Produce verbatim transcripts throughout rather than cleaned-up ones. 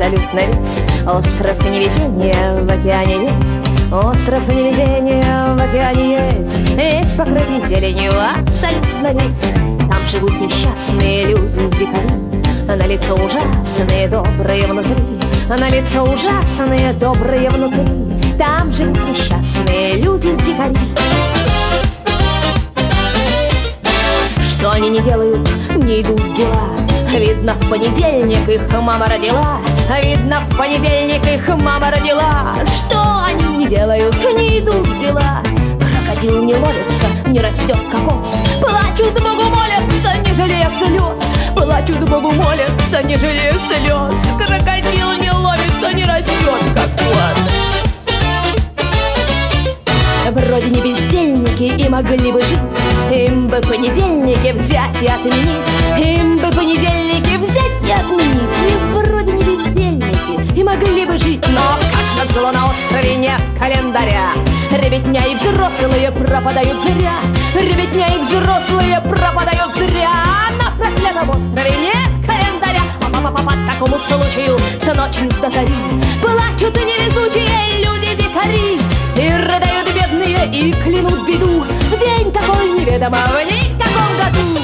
абсолютно весь. Остров невезения в океане есть, остров невезения в океане есть, весь покрытый зеленью, абсолютно весь. Там живут несчастные люди, дикари, на лицо ужасные, добрые внутри, на лицо ужасные, добрые внутри. Там живут несчастные люди, дикари. Что они не делают, не идут дела. Видно, в понедельник их мама родила, видно, в понедельник их мама родила. Что они не делают, не идут дела. Крокодил не ловится, не растет кокос, плачут Богу молятся, не жалея слез. Плачут Богу молятся, не жалея слез. Крокодил не ловится, не растет кокос. Вроде не бездельники и могли бы жить, им бы понедельники взять и отменить, им бы понедельники взять и отменить. И вроде не бездельники и могли бы жить, но как назло на острове нет календаря. Ребятня и взрослые пропадают зря, ребятня и взрослые пропадают зря. На проклятом острове нет календаря. Папа, по такому случаю с ночи до зари плачут невезучие люди-дикари, и рыдают бедные, и клянут беду в день такой неведомо в никаком году.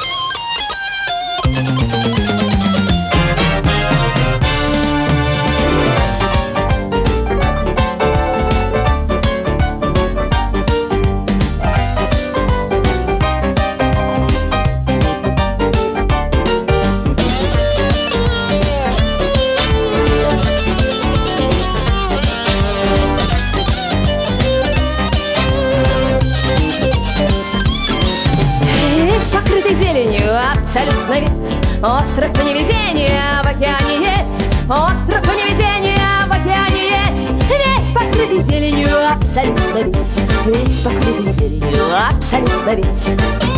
Абсолютно весь. Остров невезения в океане есть, остров невезения в океане есть, весь покрытый зеленью, абсолютно весь, весь покрытый зеленью, абсолютно весь.